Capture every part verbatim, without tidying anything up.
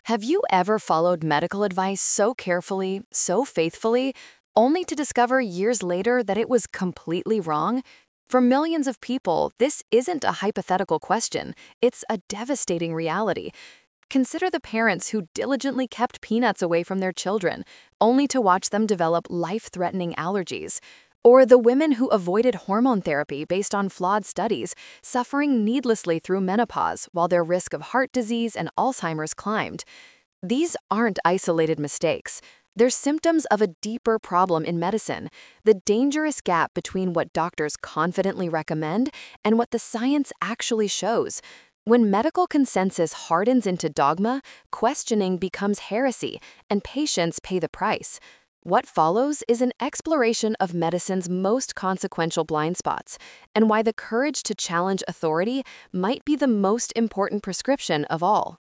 Have you ever followed medical advice so carefully, so faithfully, only to discover years later that it was completely wrong? For millions of people, this isn't a hypothetical question, it's a devastating reality. Consider the parents who diligently kept peanuts away from their children, only to watch them develop life-threatening allergies. Or the women who avoided hormone therapy based on flawed studies, suffering needlessly through menopause while their risk of heart disease and Alzheimer's climbed. These aren't isolated mistakes. They're symptoms of a deeper problem in medicine, the dangerous gap between what doctors confidently recommend and what the science actually shows. When medical consensus hardens into dogma, questioning becomes heresy, and patients pay the price. What follows is an exploration of medicine's most consequential blind spots, and why the courage to challenge authority might be the most important prescription of all.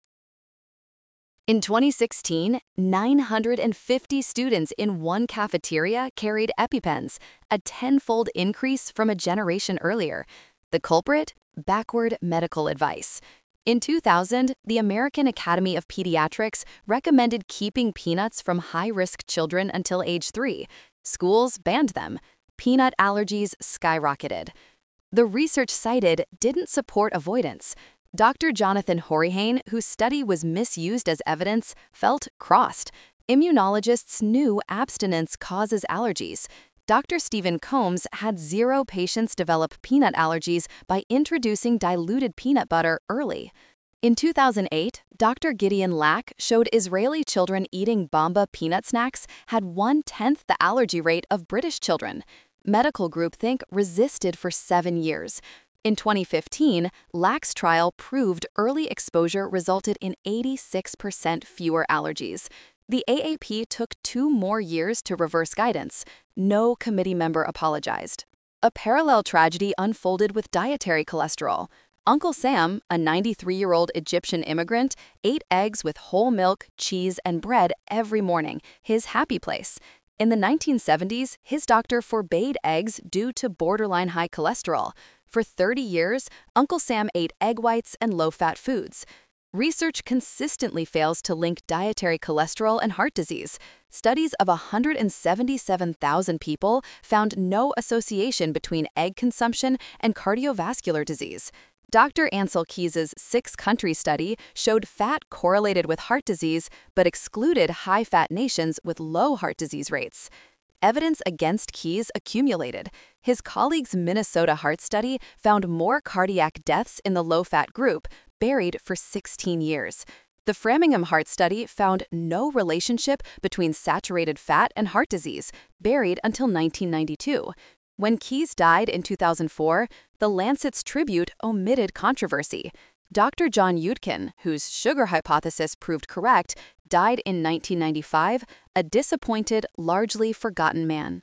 In twenty sixteen, nine hundred fifty students in one cafeteria carried EpiPens, a tenfold increase from a generation earlier. The culprit? Backward medical advice. In two thousand, the American Academy of Pediatrics recommended keeping peanuts from high-risk children until age three. Schools banned them. Peanut allergies skyrocketed. The research cited didn't support avoidance. Doctor Jonathan Hourihane, whose study was misused as evidence, felt crossed. Immunologists knew abstinence causes allergies. Doctor Stephen Combs had zero patients develop peanut allergies by introducing diluted peanut butter early. In two thousand eight, Doctor Gideon Lack showed Israeli children eating Bamba peanut snacks had one-tenth the allergy rate of British children. Medical groupthink resisted for seven years. In twenty fifteen, Lack's trial proved early exposure resulted in eighty-six percent fewer allergies. The A A P took two more years to reverse guidance. No committee member apologized. A parallel tragedy unfolded with dietary cholesterol. Uncle Sam, a ninety-three-year-old Egyptian immigrant, ate eggs with whole milk, cheese, and bread every morning, his happy place. In the nineteen seventies, his doctor forbade eggs due to borderline high cholesterol. For thirty years, Uncle Sam ate egg whites and low-fat foods. Research consistently fails to link dietary cholesterol and heart disease. Studies of one hundred seventy-seven thousand people found no association between egg consumption and cardiovascular disease. Doctor Ansel Keys's six-country study showed fat correlated with heart disease but excluded high-fat nations with low heart disease rates. Evidence against Keys accumulated. His colleagues' Minnesota heart study found more cardiac deaths in the low-fat group, buried for sixteen years. The Framingham Heart Study found no relationship between saturated fat and heart disease, buried until nineteen ninety-two. When Keys died in two thousand four, the Lancet's Tribute omitted controversy. Doctor John Yudkin, whose sugar hypothesis proved correct, died in nineteen ninety-five, a disappointed, largely forgotten man.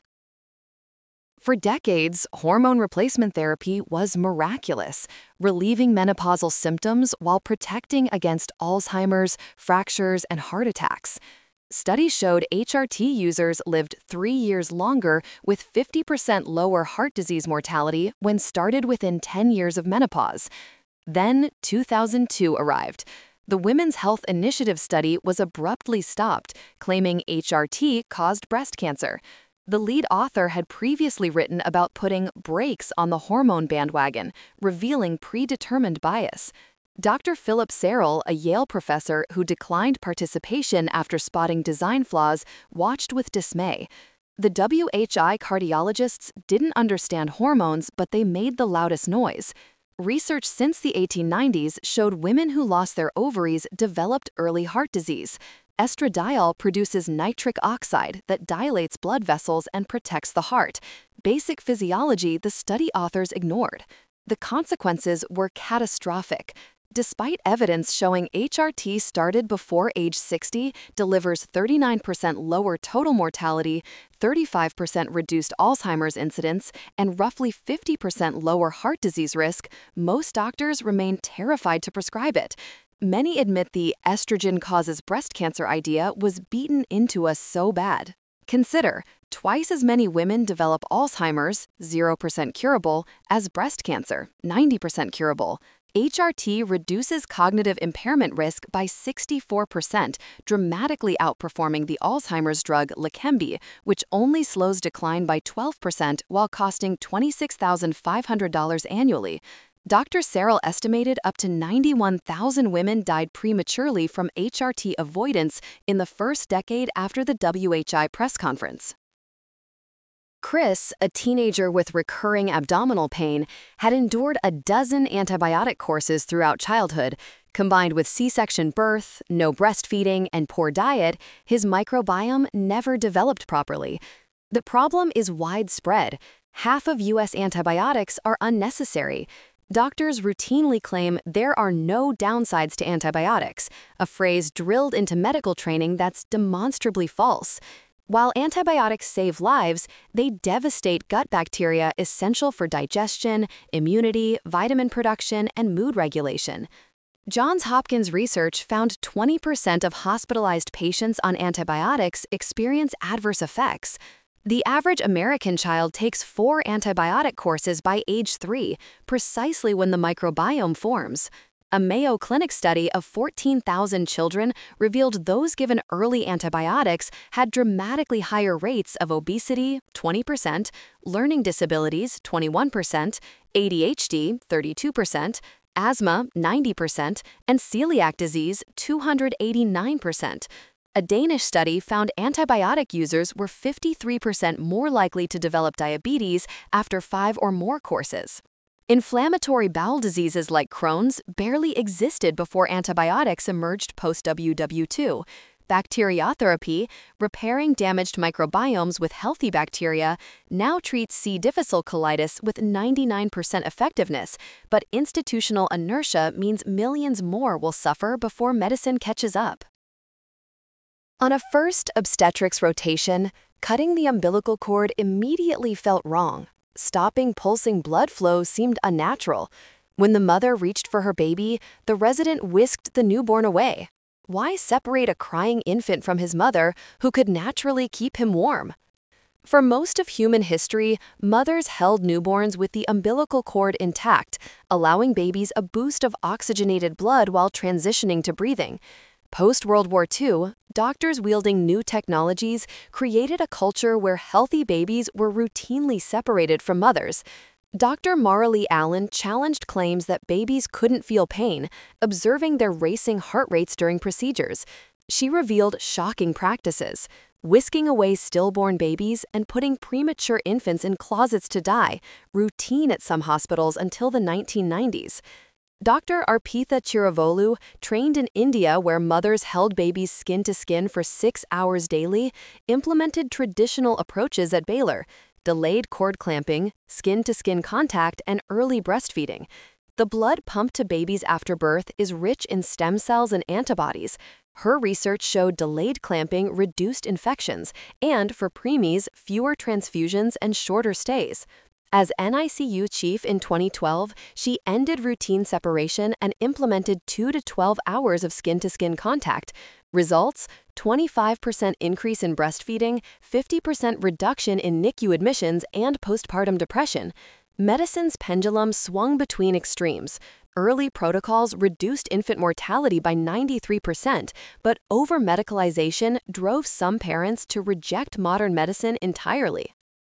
For decades, hormone replacement therapy was miraculous, relieving menopausal symptoms while protecting against Alzheimer's, fractures, and heart attacks. Studies showed H R T users lived three years longer with fifty percent lower heart disease mortality when started within ten years of menopause. Then, two thousand two arrived. The Women's Health Initiative study was abruptly stopped, claiming H R T caused breast cancer. The lead author had previously written about putting brakes on the hormone bandwagon, revealing predetermined bias. Doctor Philip Serrell, a Yale professor who declined participation after spotting design flaws, watched with dismay. The W H I cardiologists didn't understand hormones, but they made the loudest noise. Research since the eighteen nineties showed women who lost their ovaries developed early heart disease. Estradiol produces nitric oxide that dilates blood vessels and protects the heart. Basic physiology the study authors ignored. The consequences were catastrophic. Despite evidence showing H R T started before age sixty delivers thirty-nine percent lower total mortality, thirty-five percent reduced Alzheimer's incidence, and roughly fifty percent lower heart disease risk, most doctors remain terrified to prescribe it. Many admit the estrogen causes breast cancer idea was beaten into us so bad. Consider, twice as many women develop Alzheimer's, zero percent curable, as breast cancer, ninety percent curable. H R T reduces cognitive impairment risk by sixty-four percent, dramatically outperforming the Alzheimer's drug Leqembi, which only slows decline by twelve percent while costing twenty-six thousand five hundred dollars annually. Doctor Searle estimated up to ninety-one thousand women died prematurely from H R T avoidance in the first decade after the W H I press conference. Chris, a teenager with recurring abdominal pain, had endured a dozen antibiotic courses throughout childhood. Combined with C-section birth, no breastfeeding, and poor diet, his microbiome never developed properly. The problem is widespread. Half of U S antibiotics are unnecessary. Doctors routinely claim there are no downsides to antibiotics, a phrase drilled into medical training that's demonstrably false. While antibiotics save lives, they devastate gut bacteria essential for digestion, immunity, vitamin production, and mood regulation. Johns Hopkins research found twenty percent of hospitalized patients on antibiotics experience adverse effects. The average American child takes four antibiotic courses by age three, precisely when the microbiome forms. A Mayo Clinic study of fourteen thousand children revealed those given early antibiotics had dramatically higher rates of obesity, twenty percent, learning disabilities, twenty-one percent, A D H D, thirty-two percent, asthma, ninety percent, and celiac disease, two hundred eighty-nine percent. A Danish study found antibiotic users were fifty-three percent more likely to develop diabetes after five or more courses. Inflammatory bowel diseases like Crohn's barely existed before antibiotics emerged post-W W two. Bacteriotherapy, repairing damaged microbiomes with healthy bacteria, now treats C. difficile colitis with ninety-nine percent effectiveness, but institutional inertia means millions more will suffer before medicine catches up. On a first obstetrics rotation, cutting the umbilical cord immediately felt wrong. Stopping pulsing blood flow seemed unnatural. When the mother reached for her baby, the resident whisked the newborn away. Why separate a crying infant from his mother, who could naturally keep him warm? For most of human history, mothers held newborns with the umbilical cord intact, allowing babies a boost of oxygenated blood while transitioning to breathing. Post-World War Two, doctors wielding new technologies created a culture where healthy babies were routinely separated from mothers. Doctor Mara Lee Allen challenged claims that babies couldn't feel pain, observing their racing heart rates during procedures. She revealed shocking practices, whisking away stillborn babies and putting premature infants in closets to die, routine at some hospitals until the nineteen nineties. Doctor Arpitha Chirivolu, trained in India where mothers held babies skin to skin for six hours daily, implemented traditional approaches at Baylor: delayed cord clamping, skin-to-skin contact, and early breastfeeding. The blood pumped to babies after birth is rich in stem cells and antibodies. Her research showed delayed clamping reduced infections, and for preemies, fewer transfusions and shorter stays. As N I C U chief in twenty twelve, she ended routine separation and implemented two to twelve hours of skin-to-skin contact. Results: twenty-five percent increase in breastfeeding, fifty percent reduction in N I C U admissions and postpartum depression. Medicine's pendulum swung between extremes. Early protocols reduced infant mortality by ninety-three percent, but over-medicalization drove some parents to reject modern medicine entirely.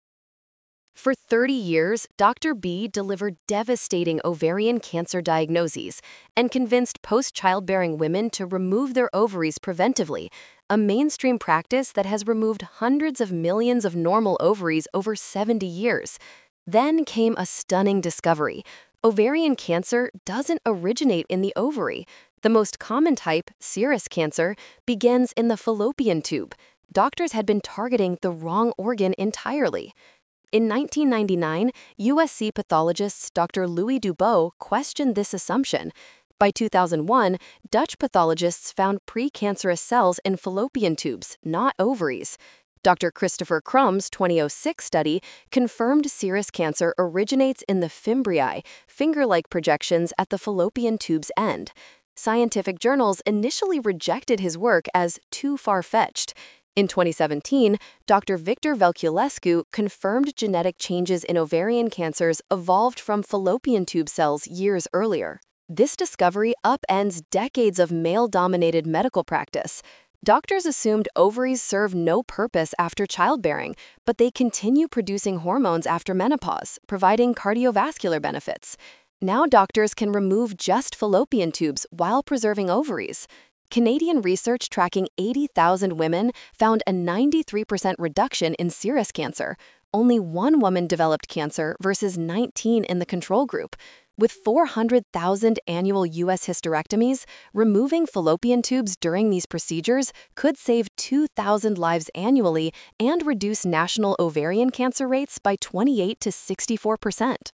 For thirty years, Doctor B delivered devastating ovarian cancer diagnoses and convinced post-childbearing women to remove their ovaries preventively, a mainstream practice that has removed hundreds of millions of normal ovaries over seventy years. Then came a stunning discovery. Ovarian cancer doesn't originate in the ovary. The most common type, serous cancer, begins in the fallopian tube. Doctors had been targeting the wrong organ entirely. In nineteen ninety-nine, U S C pathologists Doctor Louis Dubois questioned this assumption. By two thousand one, Dutch pathologists found precancerous cells in fallopian tubes, not ovaries. Doctor Christopher Crumb's two thousand six study confirmed serous cancer originates in the fimbriae, finger-like projections at the fallopian tube's end. Scientific journals initially rejected his work as too far-fetched. In twenty seventeen, Doctor Victor Velculescu confirmed genetic changes in ovarian cancers evolved from fallopian tube cells years earlier. This discovery upends decades of male-dominated medical practice. Doctors assumed ovaries serve no purpose after childbearing, but they continue producing hormones after menopause, providing cardiovascular benefits. Now doctors can remove just fallopian tubes while preserving ovaries. Canadian research tracking eighty thousand women found a ninety-three percent reduction in serous cancer. Only one woman developed cancer versus nineteen in the control group. With four hundred thousand annual U S hysterectomies, removing fallopian tubes during these procedures could save two thousand lives annually and reduce national ovarian cancer rates by twenty-eight to sixty-four percent.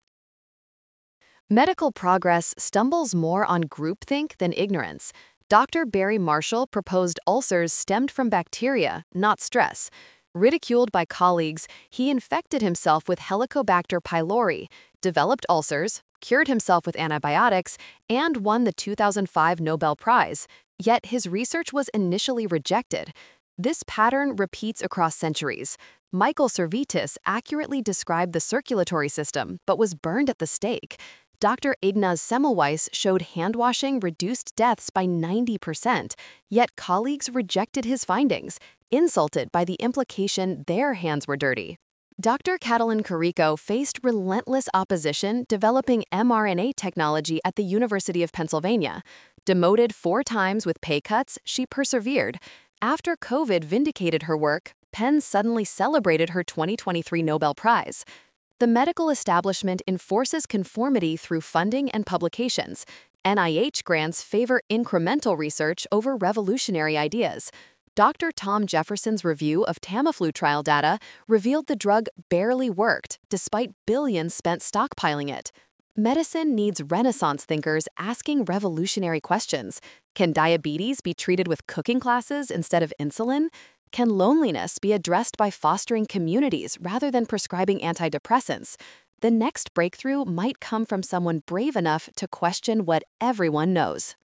Medical progress stumbles more on groupthink than ignorance. Doctor Barry Marshall proposed ulcers stemmed from bacteria, not stress. Ridiculed by colleagues, he infected himself with Helicobacter pylori, developed ulcers, cured himself with antibiotics, and won the two thousand five Nobel Prize. Yet his research was initially rejected. This pattern repeats across centuries. Michael Servetus accurately described the circulatory system, but was burned at the stake. Doctor Ignaz Semmelweis showed hand-washing reduced deaths by ninety percent, yet colleagues rejected his findings, insulted by the implication their hands were dirty. Doctor Catalin Carrico faced relentless opposition developing mRNA technology at the University of Pennsylvania. Demoted four times with pay cuts, she persevered. After COVID vindicated her work, Penn suddenly celebrated her twenty twenty-three Nobel Prize. The medical establishment enforces conformity through funding and publications. N I H grants favor incremental research over revolutionary ideas. Doctor Tom Jefferson's review of Tamiflu trial data revealed the drug barely worked, despite billions spent stockpiling it. Medicine needs Renaissance thinkers asking revolutionary questions. Can diabetes be treated with cooking classes instead of insulin? Can loneliness be addressed by fostering communities rather than prescribing antidepressants? The next breakthrough might come from someone brave enough to question what everyone knows.